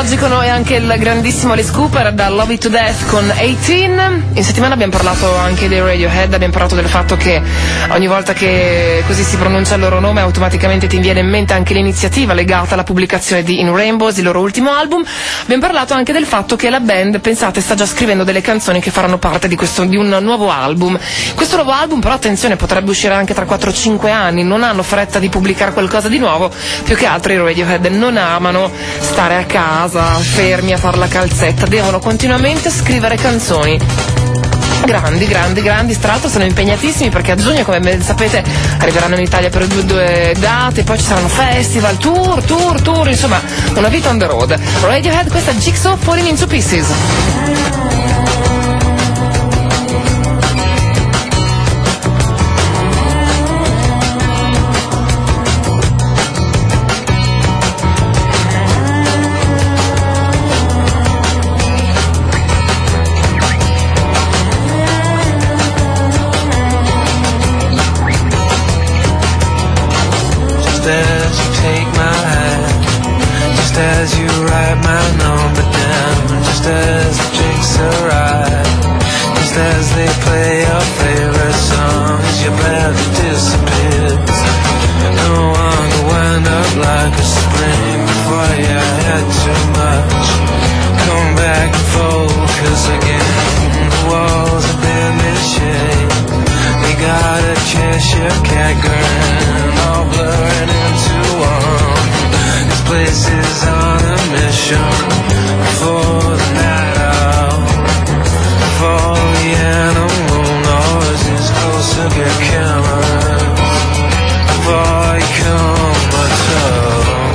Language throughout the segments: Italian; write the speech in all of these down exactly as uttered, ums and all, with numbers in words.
Oggi con noi anche il grandissimo Alice Cooper da Love It to Death con diciotto. In settimana abbiamo parlato anche dei Radiohead, abbiamo parlato del fatto che ogni volta che così si pronuncia il loro nome automaticamente ti viene in mente anche l'iniziativa legata alla pubblicazione di In Rainbows, il loro ultimo album. Abbiamo parlato anche del fatto che la band, pensate, sta già scrivendo delle canzoni che faranno parte di, questo, di un nuovo album. Questo nuovo album però, attenzione, potrebbe uscire anche tra quattro cinque anni, non hanno fretta di pubblicare qualcosa di nuovo, più che altro i Radiohead non amano stare a casa fermi a fare la calzetta, devono continuamente scrivere canzoni grandi, grandi, grandi. Tra l'altro sono impegnatissimi perché a giugno, come ben sapete, arriveranno in Italia per due, due date, poi ci saranno festival, tour, tour, tour, insomma una vita on the road. Radiohead, questa è Jigsaw Falling into Pieces. As you write my number down, just as the drinks arrive, just as they play your favorite songs, your bladder disappears. No one will wind up like a spring before you had too much. Come back and focus again. The walls have been misshaped. They got a Cheshire cat grin, all blurring into one. This place is on a mission before the night out. Before the animal noises closer get cameras. Before you come my toe.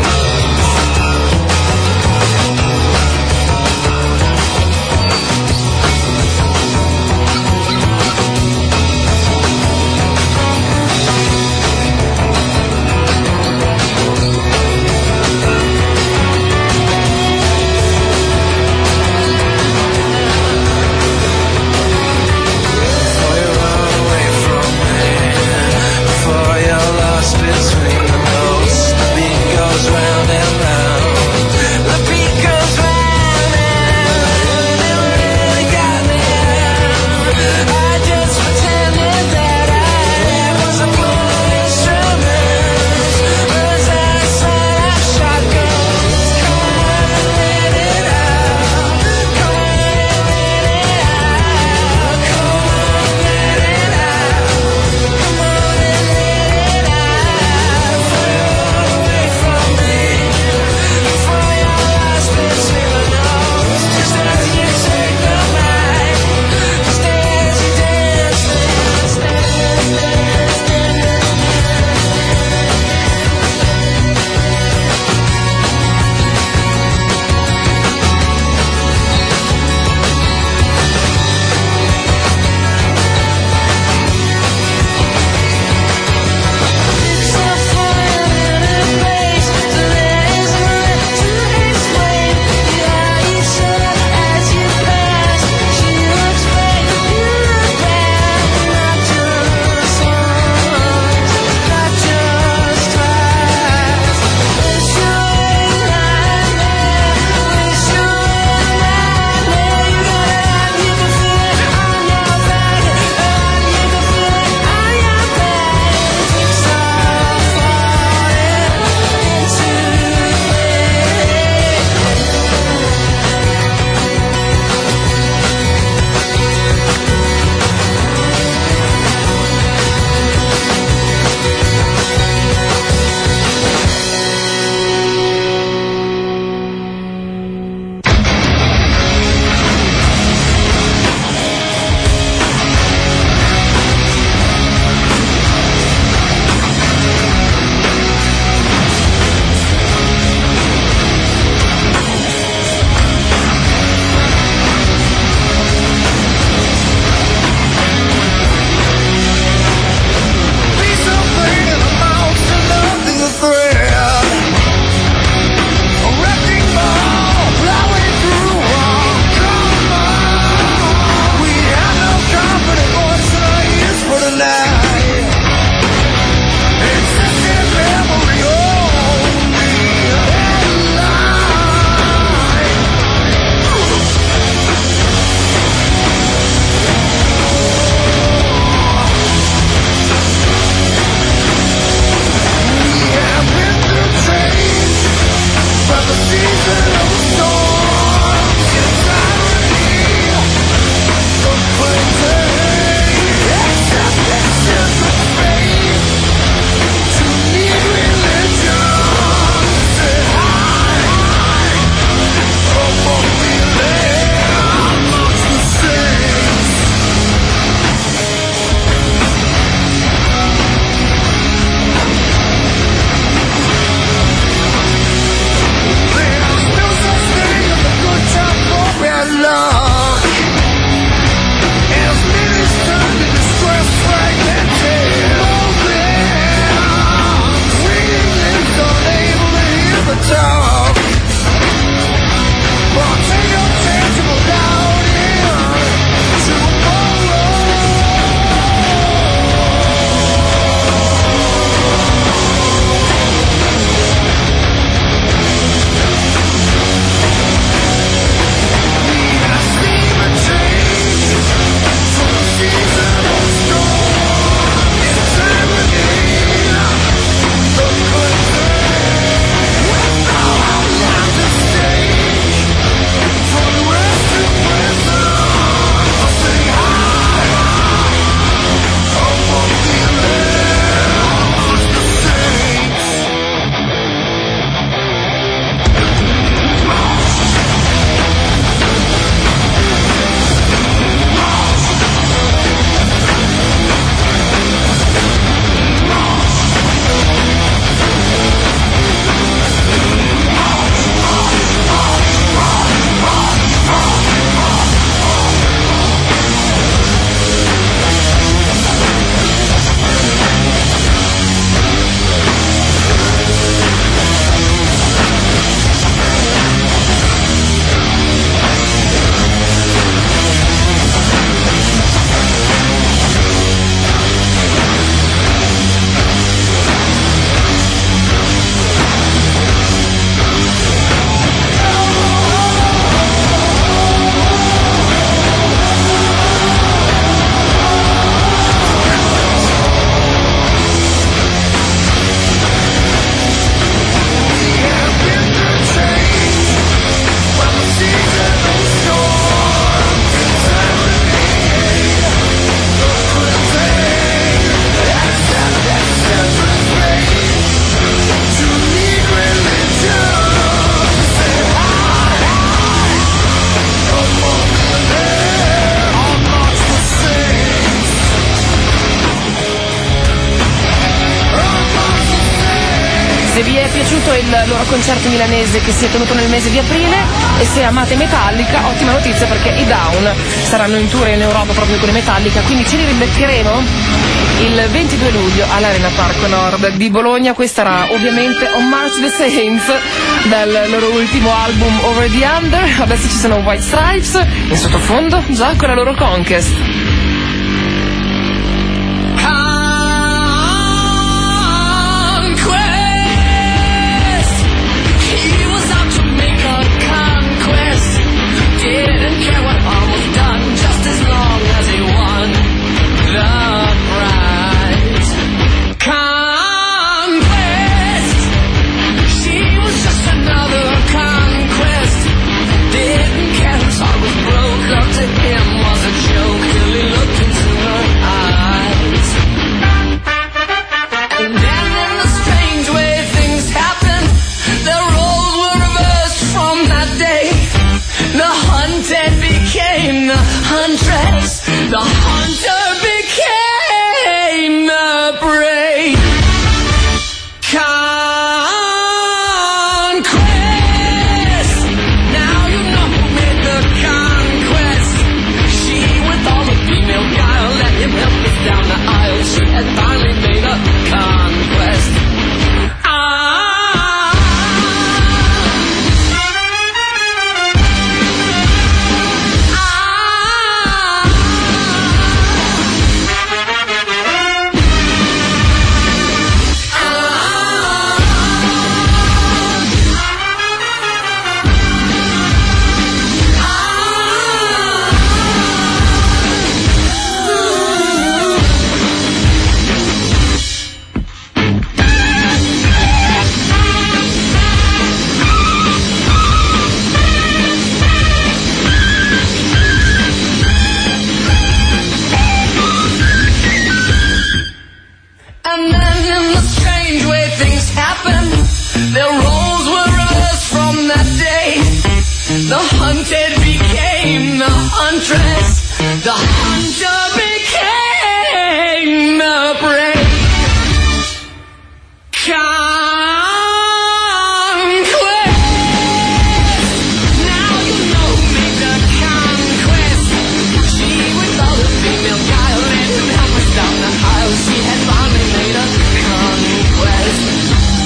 Se vi è piaciuto il loro concerto milanese che si è tenuto nel mese di aprile e se amate Metallica, ottima notizia perché i Down saranno in tour in Europa proprio con i Metallica, quindi ce li ribeccheremo il ventidue luglio all'Arena Parco Nord di Bologna. Questa era ovviamente On March the Saints dal loro ultimo album Over the Under. Adesso ci sono White Stripes in sottofondo già con la loro Conquest. Didn't care what all was done, just as long as he won the prize. Conquest, she was just another conquest. Didn't care whose heart was broke, love to him was a joke till he looked into her eyes. And then in the strange way things happened, their roles were reversed from that day. The hunted became the huntress. The hunter became the prey. Conquest. Now you know who made the conquest. She with all the female guile let him help us down the aisle. She had finally made a conquest. Ah. The hunted became the huntress. The hunter became the prey. Conquest. Now you know who made the conquest. She with all the female guile let him help us down the aisle. She had finally made a conquest.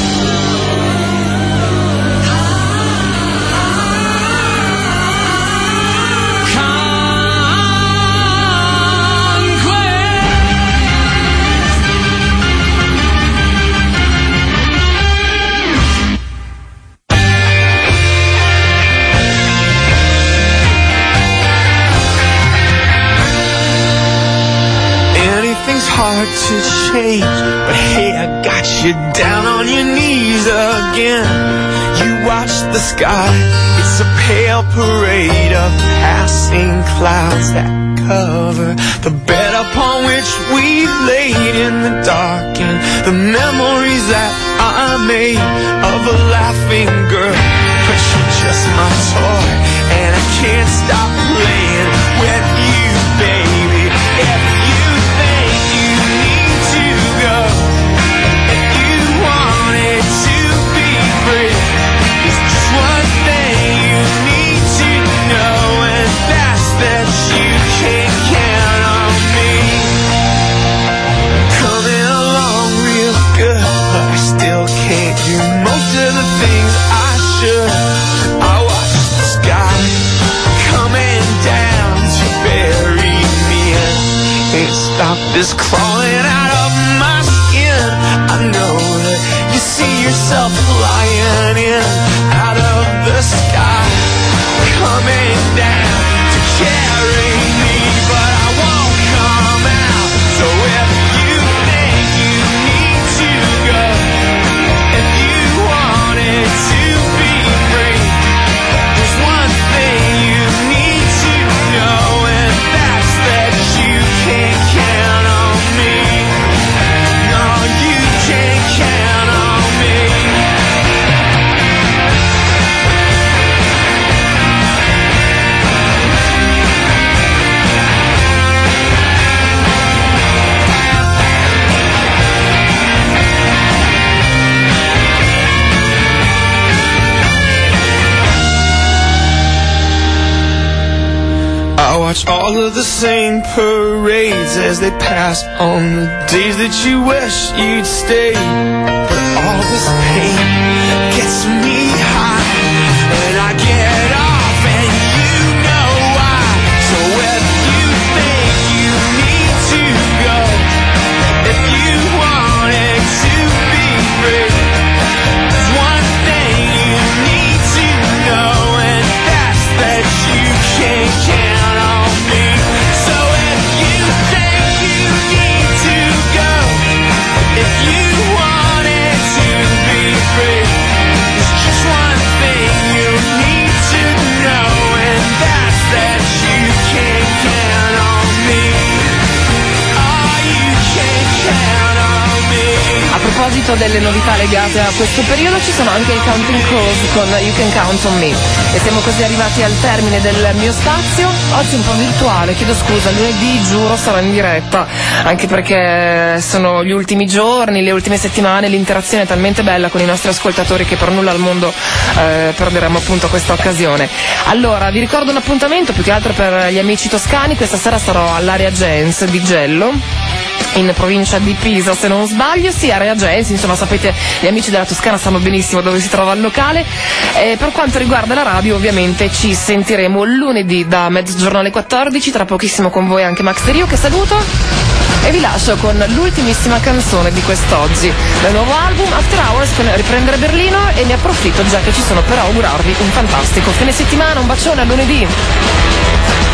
Hard to change, but hey, I got you down on your knees again. You watch the sky, it's a pale parade of passing clouds that cover the bed upon which we laid in the dark, and the memories that I made of a laughing girl. But you're just my toy, and I can't stop playing with you, baby. If you that you can't count on me. Coming along real good, but I still can't do most of the things I should. I watch the sky coming down to bury me in. Can't stop this crawling out of my skin. I know that you see yourself flying in out of the sky, coming down to carry me, but I won't come out. So if you think you need to go, if you wanted to be free, there's one thing you need to know, and that's that you can't count on me. No, you can't count on me. watch all of the same parades as they pass on the days that you wish you'd stay. But all this pain gets me high, and I get off, and you know why. So if you think you need to go, if you wanted to be free, there's one thing you need to know, and that's that you can't count on me. So if you think you need to go, if you wanted to be free, there's just one thing you need to know, and that's that you can't count on me. Oh, you can't count on me. A proposito delle novità legate a questo periodo, ci sono anche i Counting Crows con You Can Count on Me. E siamo così arrivati al termine del mio spazio. Oggi un po' virtuale, chiedo scusa, lunedì giuro sarò in diretta, anche perché sono gli ultimi giorni, le ultime settimane, l'interazione è talmente bella con i nostri ascoltatori che per nulla al mondo eh, perderemo appunto questa occasione. Allora, vi ricordo un appuntamento più che altro per gli amici toscani. Questa sera sarò all'Area Gens di Gello, in provincia di Pisa se non sbaglio, sì, Area Gens, insomma sapete, gli amici della Toscana sanno benissimo dove si trova il locale. E per quanto riguarda la radio, ovviamente ci sentiremo lunedì da mezzogiorno alle quattordici, tra pochissimo con voi anche Max De Rio, che saluto e vi lascio con l'ultimissima canzone di quest'oggi, del nuovo album After Hours con Riprendere Berlino, e ne approfitto già che ci sono per augurarvi un fantastico fine settimana. Un bacione, a lunedì.